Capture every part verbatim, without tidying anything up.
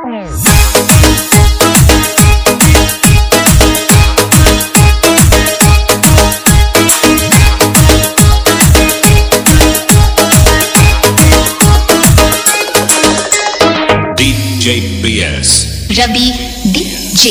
Ravi DJ.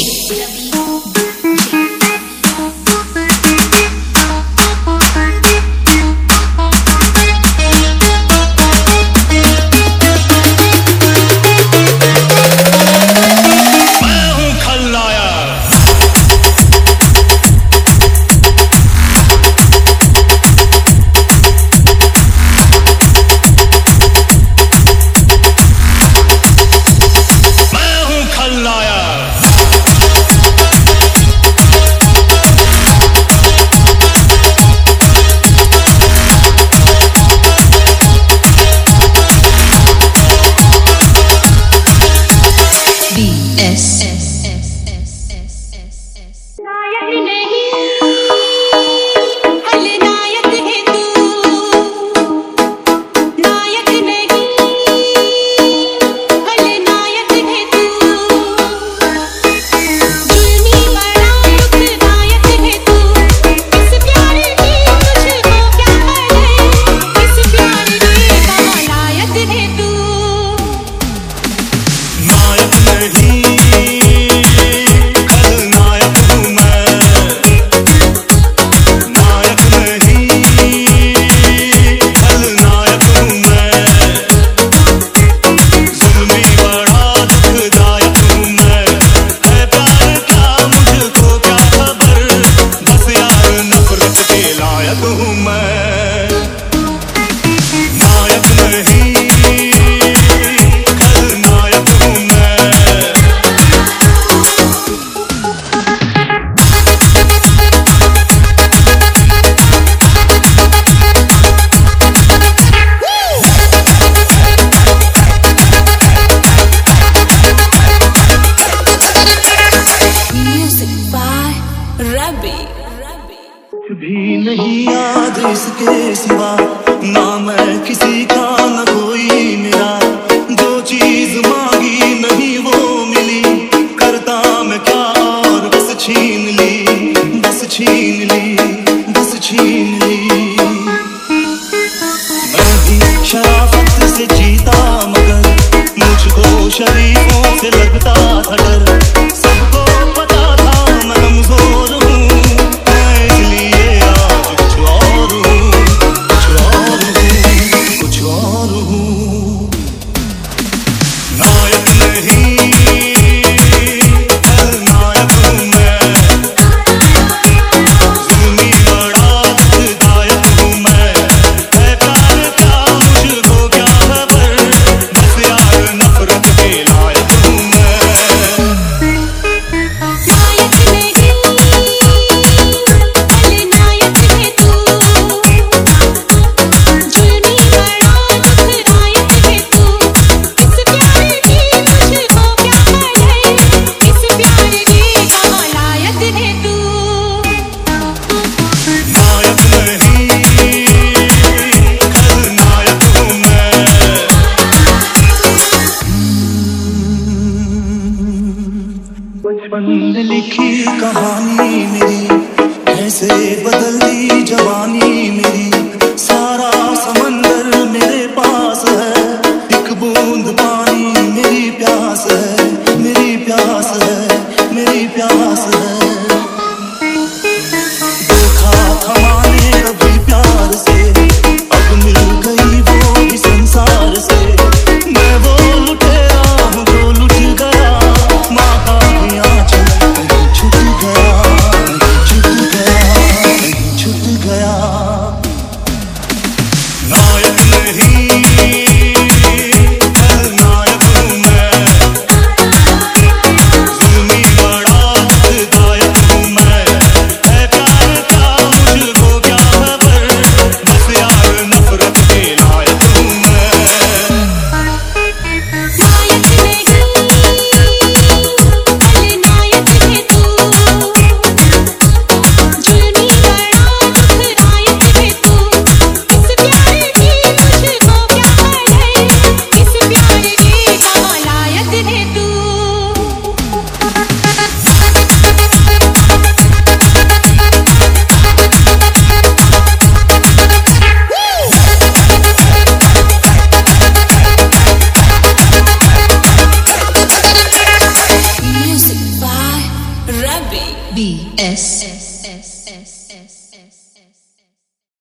भी नहीं याद इसके सिवा, ना मैं किसी का न कोई मेरा, जो चीज मांगी नहीं वो मिली, करता मैं क्या और बस छीन ली, बस छीन ली, बस छीन ली। मैं भी शराफत से जीता मगर मुझको शरीफों से लगता था डर, सबको पता था मैं कमजोर हूँ, बचपन में लिखी कहानी मेरी, कैसे बदल दी जवानी मेरी, सारा समंदर मेरे पास है, एक बूंद पानी मेरी प्यास है, मेरी प्यास है, मेरी प्यास है। देखा थमाने कभी प्यार से, अब मिल गई वो भी संसार से, मैं वो लुटेरा हूँ जो लुट गया, माँ का छूट गया, छूट गया, छूट गया। नायक नहीं खलनायक हूँ मैं, जुल्मी बड़ा एस